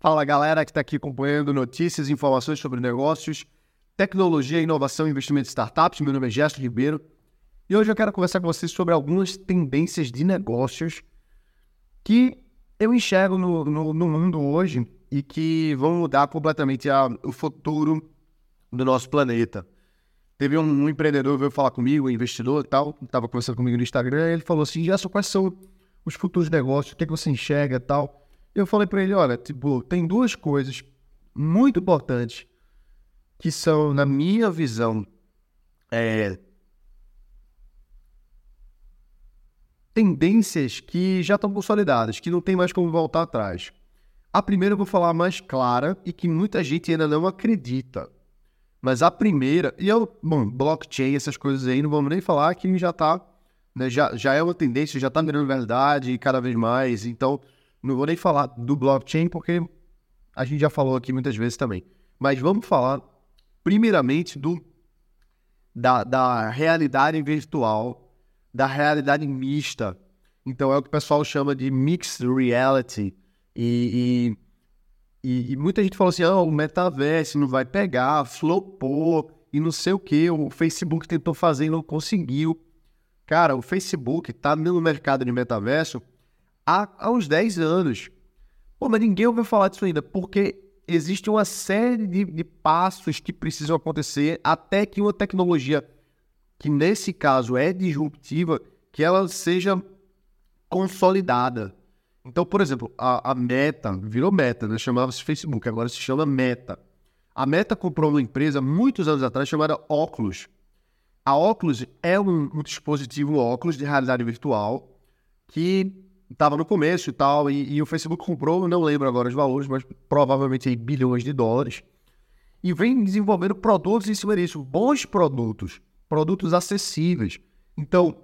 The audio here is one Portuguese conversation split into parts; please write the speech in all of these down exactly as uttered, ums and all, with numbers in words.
Fala galera que está aqui acompanhando notícias e informações sobre negócios, tecnologia, inovação e investimento em startups. Meu nome é Gerson Ribeiro e hoje eu quero conversar com vocês sobre algumas tendências de negócios que eu enxergo no, no, no mundo hoje e que vão mudar completamente a, o futuro do nosso planeta. Teve um, um empreendedor que veio falar comigo, um investidor e tal, estava conversando comigo no Instagram, e ele falou assim: Gerson, quais são os futuros negócios, o que, é que você enxerga e tal? Eu falei para ele, olha, tipo, tem duas coisas muito importantes que são, na minha visão, é, tendências que já estão consolidadas, que não tem mais como voltar atrás. A primeira eu vou falar mais clara e que muita gente ainda não acredita. Mas a primeira, e eu, bom, blockchain, essas coisas aí, não vamos nem falar que já tá, né, já, já é uma tendência, já tá virando verdade cada vez mais, então não vou nem falar do blockchain porque a gente já falou aqui muitas vezes também. Mas vamos falar primeiramente do, da, da realidade virtual, da realidade mista. Então é o que o pessoal chama de mixed reality. E, e, e, e muita gente falou assim, ah, o metaverso não vai pegar, flopou e não sei o que. O Facebook tentou fazer e não conseguiu. Cara, o Facebook está no mercado de metaverso há, há uns dez anos. Pô, mas ninguém ouviu falar disso ainda, porque existe uma série de, de passos que precisam acontecer até que uma tecnologia, que nesse caso é disruptiva, que ela seja consolidada. Então, por exemplo, a, a Meta, virou Meta, né? Chamava-se Facebook, agora se chama Meta. A Meta comprou uma empresa muitos anos atrás chamada Oculus. A Oculus é um, um dispositivo óculos de realidade virtual que estava no começo e tal, e, e o Facebook comprou, eu não lembro agora os valores, mas provavelmente aí bilhões de dólares, e vem desenvolvendo produtos em cima disso, bons produtos, produtos acessíveis. Então,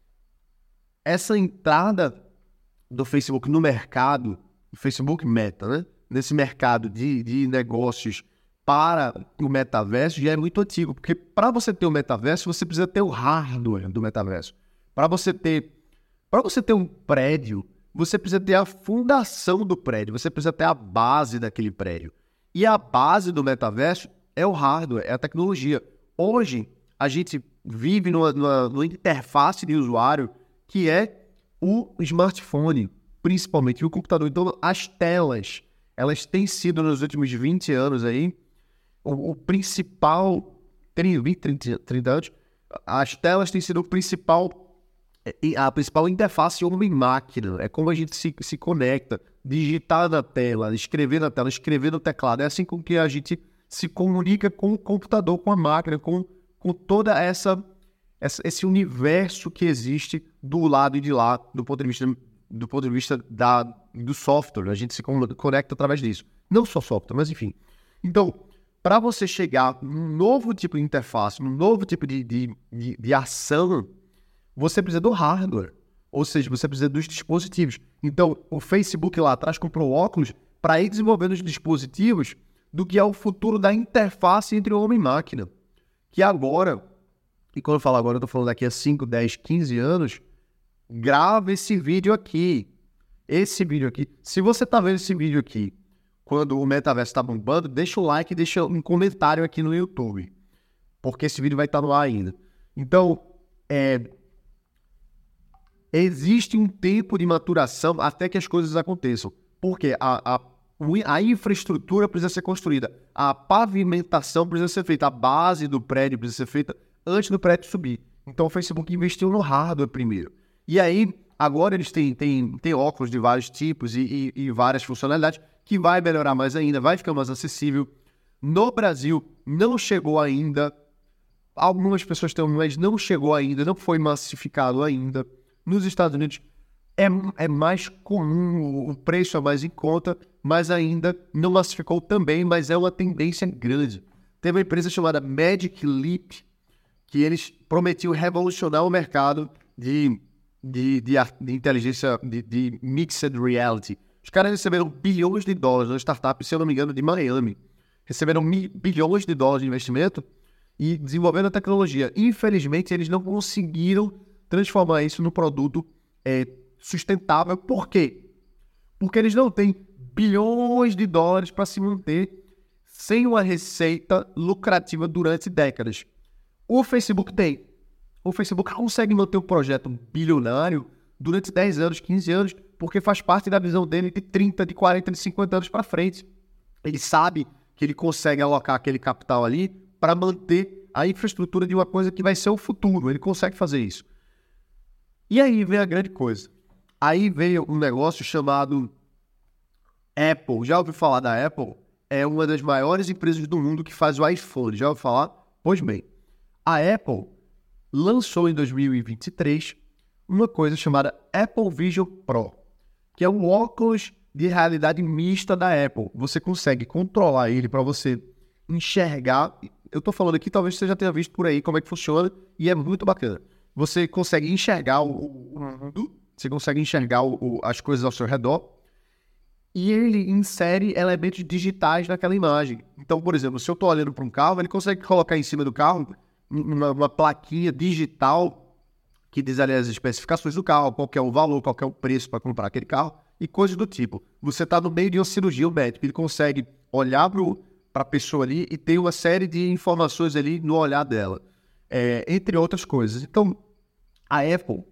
essa entrada do Facebook no mercado, o Facebook Meta, né? Nesse mercado de, de negócios para o metaverso já é muito antigo, porque para você ter o metaverso, você precisa ter o hardware do metaverso. Para você ter Para você ter um prédio, você precisa ter a fundação do prédio, você precisa ter a base daquele prédio. E a base do metaverso é o hardware, é a tecnologia. Hoje, a gente vive numa, numa, numa interface de usuário que é o smartphone, principalmente, e o computador. Então, as telas, elas têm sido, nos últimos vinte anos aí, o, o principal... vinte, trinta anos, as telas têm sido o principal... a principal interface homem-máquina, é como a gente se, se conecta, digitar na tela, escrever na tela, escrever no teclado, é assim com que a gente se comunica com o computador, com a máquina, com, com toda essa, essa esse universo que existe do lado e de lá, do ponto de vista, do ponto de vista da, do software, a gente se conecta através disso, não só software, mas enfim. Então, para você chegar num novo tipo de interface, num novo tipo de, de, de, de ação, você precisa do hardware, ou seja, você precisa dos dispositivos. Então, o Facebook lá atrás comprou óculos para ir desenvolvendo os dispositivos do que é o futuro da interface entre homem e máquina. Que agora, e quando eu falo agora, eu estou falando daqui a cinco, dez, quinze anos, grava esse vídeo aqui. Esse vídeo aqui. Se você está vendo esse vídeo aqui, quando o metaverso está bombando, deixa o like e deixa um comentário aqui no YouTube, porque esse vídeo vai estar no ar ainda. Então, é... existe um tempo de maturação até que as coisas aconteçam. Porque a, a, a infraestrutura precisa ser construída, a pavimentação precisa ser feita, a base do prédio precisa ser feita antes do prédio subir. Então o Facebook investiu no hardware primeiro. E aí, agora eles têm, têm, têm óculos de vários tipos e, e, e várias funcionalidades que vai melhorar mais ainda, vai ficar mais acessível. No Brasil, não chegou ainda. Algumas pessoas têm, mas não chegou ainda, não foi massificado ainda. Nos Estados Unidos é, é mais comum, o preço é mais em conta, mas ainda não massificou também, mas é uma tendência grande. Teve uma empresa chamada Magic Leap, que eles prometiam revolucionar o mercado de, de, de, de inteligência, de, de mixed reality. Os caras receberam bilhões de dólares na startup, se eu não me engano, de Miami. Receberam mi, bilhões de dólares de investimento e desenvolveram a tecnologia. Infelizmente, eles não conseguiram transformar isso num produto é, sustentável. Por quê? Porque eles não têm bilhões de dólares para se manter sem uma receita lucrativa durante décadas. O Facebook tem. O Facebook consegue manter um projeto bilionário durante dez anos, quinze anos, porque faz parte da visão dele de trinta, de quarenta, de cinquenta anos para frente. Ele sabe que ele consegue alocar aquele capital ali para manter a infraestrutura de uma coisa que vai ser o futuro. Ele consegue fazer isso. E aí vem a grande coisa. Aí veio um negócio chamado Apple. Já ouviu falar da Apple? É uma das maiores empresas do mundo que faz o iPhone. Já ouviu falar? Pois bem, a Apple lançou em dois mil e vinte e três uma coisa chamada Apple Vision Pro, que é um óculos de realidade mista da Apple. Você consegue controlar ele para você enxergar. Eu estou falando aqui, talvez você já tenha visto por aí como é que funciona, e é muito bacana. Você consegue enxergar o mundo, você consegue enxergar o, o, as coisas ao seu redor, e ele insere elementos digitais naquela imagem. Então, por exemplo, se eu estou olhando para um carro, ele consegue colocar em cima do carro uma, uma plaquinha digital que diz ali as especificações do carro, qual que é o valor, qual que é o preço para comprar aquele carro, e coisas do tipo. Você está no meio de uma cirurgia, o médico, ele consegue olhar para a pessoa ali e ter uma série de informações ali no olhar dela, é, entre outras coisas. Então, a Apple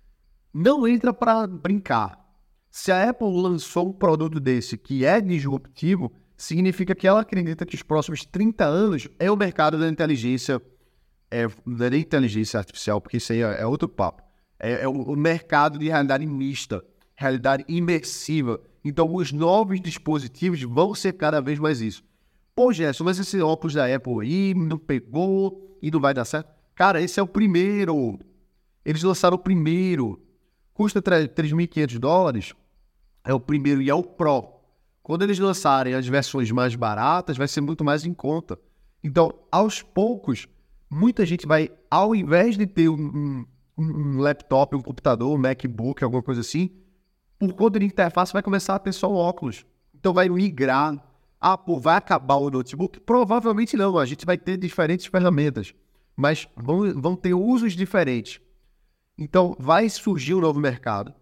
não entra para brincar. Se a Apple lançou um produto desse que é disruptivo, significa que ela acredita que os próximos trinta anos é o mercado da inteligência, é, não é nem inteligência artificial, porque isso aí é, é outro papo, é, é o, o mercado de realidade mista, realidade imersiva. Então, os novos dispositivos vão ser cada vez mais isso. Pô, Gerson, mas esse óculos da Apple aí não pegou e não vai dar certo? Cara, esse é o primeiro. Eles lançaram o primeiro. Custa três mil e quinhentos dólares. É o primeiro e é o Pro. Quando eles lançarem as versões mais baratas, vai ser muito mais em conta. Então, aos poucos, muita gente vai, ao invés de ter um, um, um laptop, um computador, um MacBook, alguma coisa assim, por conta de interface, vai começar a ter só um óculos. Então, vai migrar. Ah, pô, vai acabar o notebook? Provavelmente não. A gente vai ter diferentes ferramentas, mas vão, vão ter usos diferentes. Então, vai surgir um novo mercado.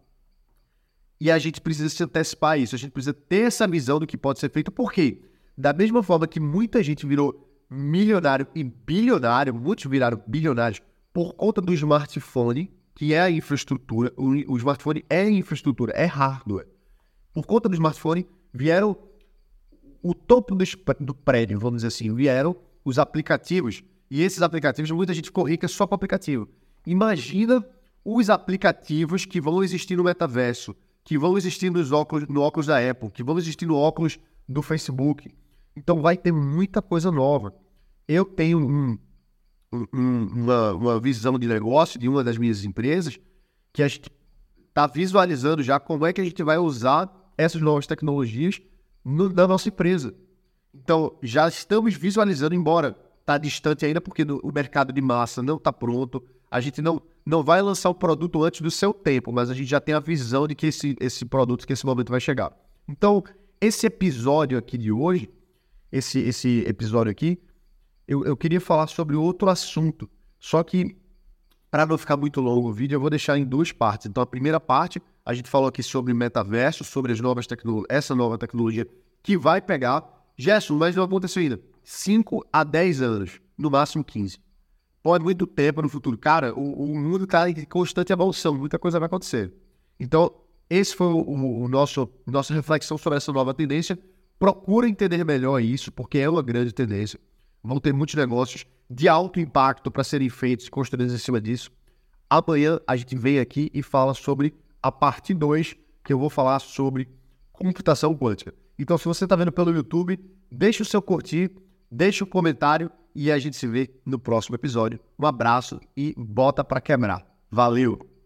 E a gente precisa se antecipar a isso. A gente precisa ter essa visão do que pode ser feito. Por quê? Da mesma forma que muita gente virou milionário e bilionário, muitos viraram bilionários por conta do smartphone, que é a infraestrutura. O, o smartphone é infraestrutura, é hardware. Por conta do smartphone, vieram o topo do, do prédio, vamos dizer assim, vieram os aplicativos. E esses aplicativos, muita gente ficou rica só com o aplicativo. Imagina os aplicativos que vão existir no metaverso, que vão existir nos óculos, no óculos da Apple, que vão existir no óculos do Facebook. Então vai ter muita coisa nova. Eu tenho um, um, uma, uma visão de negócio de uma das minhas empresas que a gente está visualizando já como é que a gente vai usar essas novas tecnologias no, na nossa empresa. Então já estamos visualizando, embora está distante ainda porque no, o mercado de massa não está pronto. A gente não, não vai lançar o produto antes do seu tempo, mas a gente já tem a visão de que esse, esse produto, que esse momento vai chegar. Então, esse episódio aqui de hoje, esse, esse episódio aqui, eu, eu queria falar sobre outro assunto. Só que, para não ficar muito longo o vídeo, eu vou deixar em duas partes. Então, a primeira parte, a gente falou aqui sobre metaverso, sobre as novas tecnologias, essa nova tecnologia que vai pegar. Gerson, mas não aconteceu ainda. cinco a dez anos, no máximo quinze. Pode muito tempo no futuro. Cara, o, o mundo está em constante evolução, muita coisa vai acontecer. Então, esse foi o, o, o nosso nossa reflexão sobre essa nova tendência. Procura entender melhor isso, porque é uma grande tendência. Vão ter muitos negócios de alto impacto para serem feitos e construídos em cima disso. Amanhã a gente vem aqui e fala sobre a parte dois, que eu vou falar sobre computação quântica. Então, se você está vendo pelo YouTube, deixa o seu curtir, deixa o comentário e a gente se vê no próximo episódio. Um abraço e bota para quebrar. Valeu!